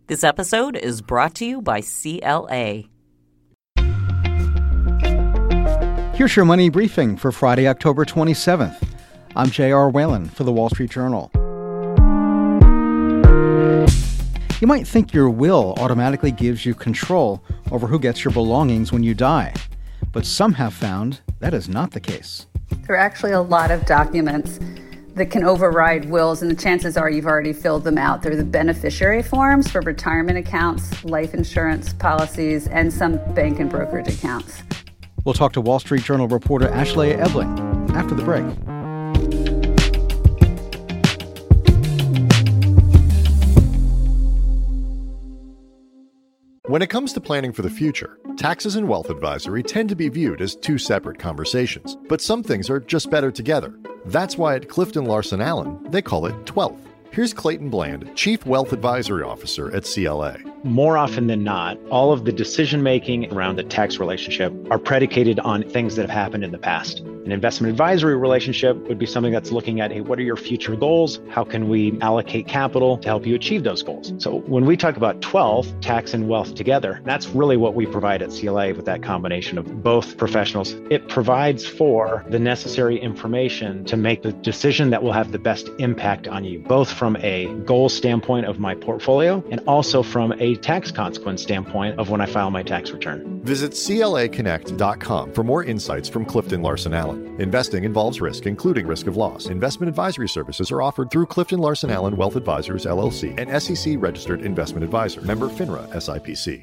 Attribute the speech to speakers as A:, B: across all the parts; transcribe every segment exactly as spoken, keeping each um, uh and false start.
A: This episode is brought to you by C L A.
B: Here's your money briefing for Friday, October twenty-seventh. I'm J R. Whalen for The Wall Street Journal. You might think your will automatically gives you control over who gets your belongings when you die, but some have found that is not the case.
C: There are actually a lot of documents that can override wills, and the chances are you've already filled them out. They're the beneficiary forms for retirement accounts, life insurance policies, and some bank and brokerage accounts.
B: We'll talk to Wall Street Journal reporter Ashley Ebling after the break.
D: When it comes to planning for the future, taxes and wealth advisory tend to be viewed as two separate conversations, but some things are just better together. That's why at Clifton Larson Allen, they call it twelfth. Here's Clayton Bland, Chief Wealth Advisory Officer at C L A.
E: More often than not, all of the decision-making around the tax relationship are predicated on things that have happened in the past. An investment advisory relationship would be something that's looking at, hey, what are your future goals? How can we allocate capital to help you achieve those goals? So when we talk about twelfth, tax and wealth together, that's really what we provide at C L A with that combination of both professionals. It provides for the necessary information to make the decision that will have the best impact on you, both from a goal standpoint of my portfolio and also from a tax consequence standpoint of when I file my tax return.
D: Visit C L A connect dot com for more insights from Clifton Larson Allen. Investing involves risk, including risk of loss. Investment advisory services are offered through Clifton Larson Allen Wealth Advisors, L L C, an S E C-registered investment advisor. Member FINRA S I P C.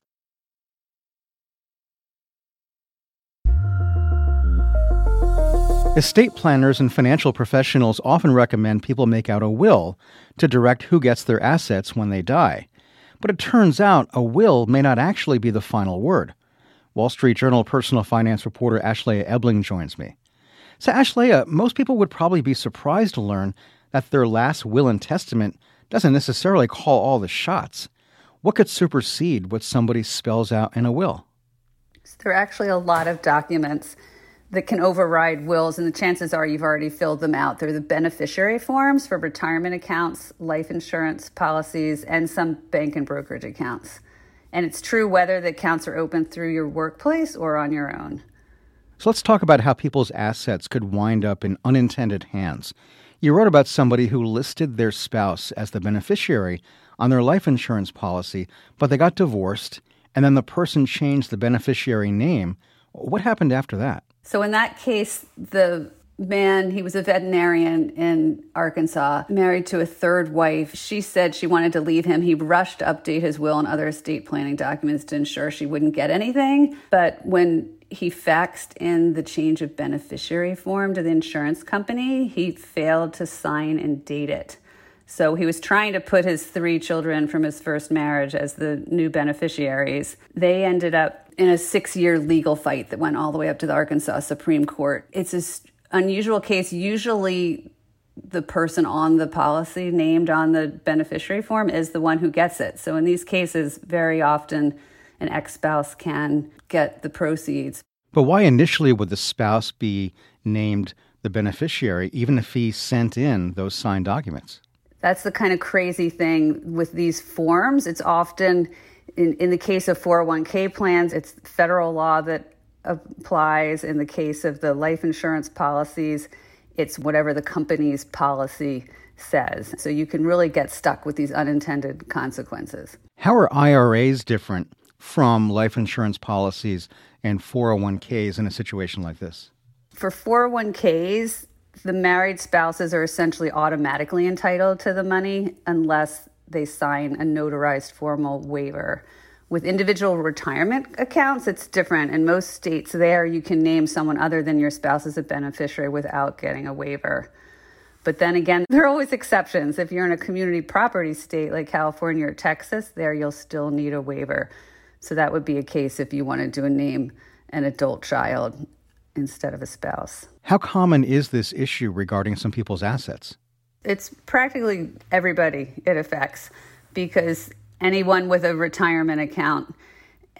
B: Estate planners and financial professionals often recommend people make out a will to direct who gets their assets when they die. But it turns out a will may not actually be the final word. Wall Street Journal personal finance reporter Ashley Ebling joins me. So, Ashley, most people would probably be surprised to learn that their last will and testament doesn't necessarily call all the shots. What could supersede what somebody spells out in a will?
C: There are actually a lot of documents that can override wills, and the chances are you've already filled them out. They're the beneficiary forms for retirement accounts, life insurance policies, and some bank and brokerage accounts. And it's true whether the accounts are open through your workplace or on your own.
B: So let's talk about how people's assets could wind up in unintended hands. You wrote about somebody who listed their spouse as the beneficiary on their life insurance policy, but they got divorced, and then the person changed the beneficiary name. What happened after that?
C: So in that case, the man, he was a veterinarian in Arkansas, married to a third wife. She said she wanted to leave him. He rushed to update his will and other estate planning documents to ensure she wouldn't get anything. But when he faxed in the change of beneficiary form to the insurance company, he failed to sign and date it. So he was trying to put his three children from his first marriage as the new beneficiaries. They ended up in a six-year legal fight that went all the way up to the Arkansas Supreme Court. It's an unusual case. Usually the person on the policy named on the beneficiary form is the one who gets it. So in these cases, very often an ex-spouse can get the proceeds.
B: But why initially would the spouse be named the beneficiary, even if he sent in those signed documents?
C: That's the kind of crazy thing with these forms. It's often, in, in the case of four oh one k plans, it's federal law that applies. In the case of the life insurance policies, it's whatever the company's policy says. So you can really get stuck with these unintended consequences.
B: How are I R As different from life insurance policies and four oh one k's in a situation like this?
C: For four oh one k's, the married spouses are essentially automatically entitled to the money unless they sign a notarized formal waiver. With individual retirement accounts, it's different. In most states there, you can name someone other than your spouse as a beneficiary without getting a waiver. But then again, there are always exceptions. If you're in a community property state like California or Texas, there you'll still need a waiver. So that would be a case if you wanted to name an adult child instead of a spouse.
B: How common is this issue regarding some people's assets?
C: It's practically everybody it affects, because anyone with a retirement account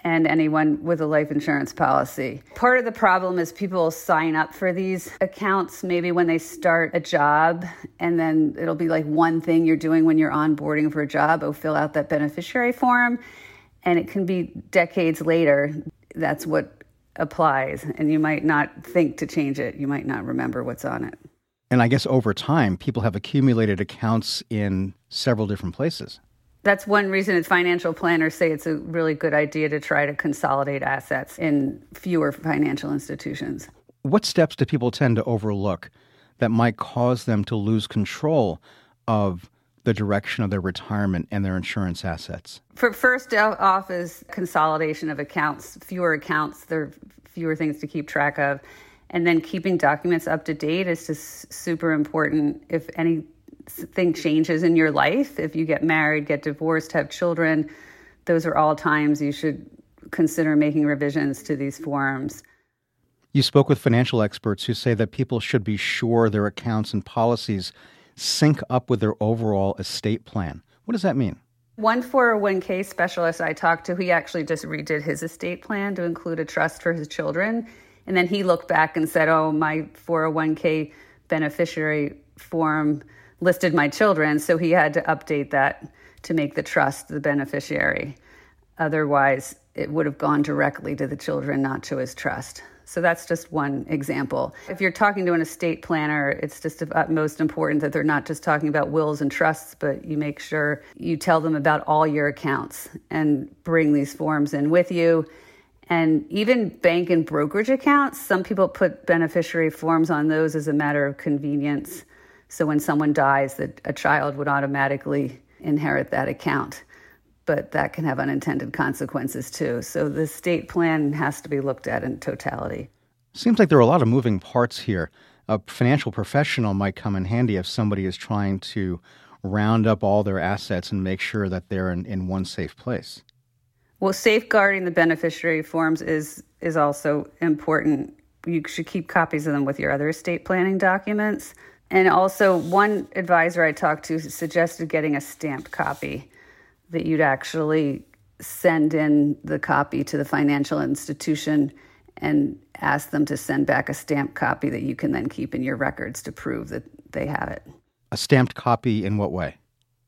C: and anyone with a life insurance policy. Part of the problem is people sign up for these accounts maybe when they start a job, and then it'll be like one thing you're doing when you're onboarding for a job. Oh, fill out that beneficiary form. And it can be decades later. That's what applies. And you might not think to change it. You might not remember what's on it.
B: And I guess over time, people have accumulated accounts in several different places.
C: That's one reason financial planners say it's a really good idea to try to consolidate assets in fewer financial institutions.
B: What steps do people tend to overlook that might cause them to lose control of the direction of their retirement and their insurance assets?
C: For first off is consolidation of accounts, fewer accounts, there are fewer things to keep track of. And then keeping documents up to date is just super important. If anything changes in your life, if you get married, get divorced, have children, those are all times you should consider making revisions to these forms.
B: You spoke with financial experts who say that people should be sure their accounts and policies sync up with their overall estate plan. What does that mean?
C: One four oh one k specialist I talked to, he actually just redid his estate plan to include a trust for his children. And then he looked back and said, oh, my four oh one k beneficiary form listed my children, so he had to update that to make the trust the beneficiary. Otherwise, it would have gone directly to the children, not to his trust. So that's just one example. If you're talking to an estate planner, it's just of utmost important that they're not just talking about wills and trusts, but you make sure you tell them about all your accounts and bring these forms in with you. And even bank and brokerage accounts, some people put beneficiary forms on those as a matter of convenience. So when someone dies, that a child would automatically inherit that account. But that can have unintended consequences too. So the estate plan has to be looked at in totality.
B: Seems like there are a lot of moving parts here. A financial professional might come in handy if somebody is trying to round up all their assets and make sure that they're in, in one safe place.
C: Well, safeguarding the beneficiary forms is is also important. You should keep copies of them with your other estate planning documents. And also, one advisor I talked to suggested getting a stamped copy, that you'd actually send in the copy to the financial institution and ask them to send back a stamped copy that you can then keep in your records to prove that they have it.
B: A stamped copy in what way?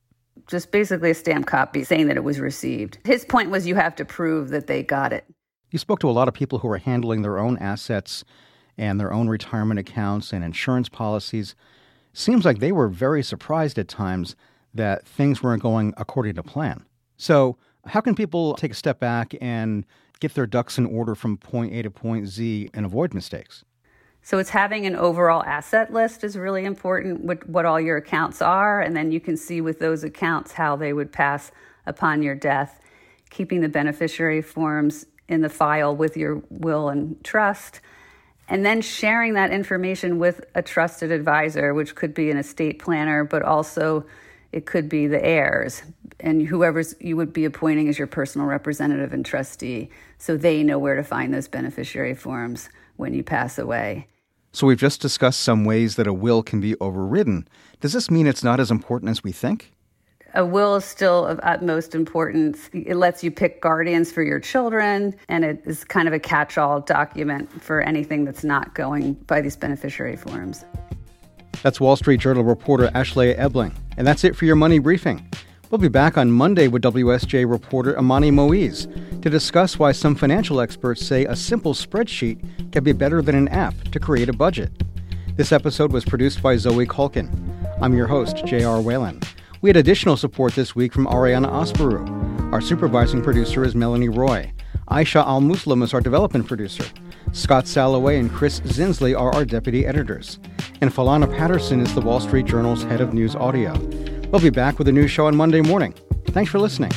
C: Just basically a stamped copy saying that it was received. His point was you have to prove that they got it.
B: You spoke to a lot of people who are handling their own assets and their own retirement accounts and insurance policies. Seems like they were very surprised at times that things weren't going according to plan. So how can people take a step back and get their ducks in order from point A to point Z and avoid mistakes?
C: So it's having an overall asset list is really important, with what all your accounts are, and then you can see with those accounts how they would pass upon your death. Keeping the beneficiary forms in the file with your will and trust, and then sharing that information with a trusted advisor, which could be an estate planner, but also it could be the heirs and whoever's you would be appointing as your personal representative and trustee, so they know where to find those beneficiary forms when you pass away.
B: So we've just discussed some ways that a will can be overridden. Does this mean it's not as important as we think?
C: A will is still of utmost importance. It lets you pick guardians for your children, and it is kind of a catch-all document for anything that's not going by these beneficiary forms.
B: That's Wall Street Journal reporter Ashley Ebling. And that's it for your Money Briefing. We'll be back on Monday with W S J reporter Amani Moise to discuss why some financial experts say a simple spreadsheet can be better than an app to create a budget. This episode was produced by Zoe Culkin. I'm your host, J R. Whalen. We had additional support this week from Ariana Asparu. Our supervising producer is Melanie Roy. Aisha Al-Muslim is our development producer. Scott Salloway and Chris Zinsley are our deputy editors. And Falana Patterson is the Wall Street Journal's head of news audio. We'll be back with a new show on Monday morning. Thanks for listening.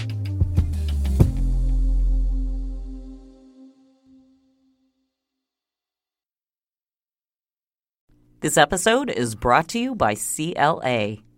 A: This episode is brought to you by C L A.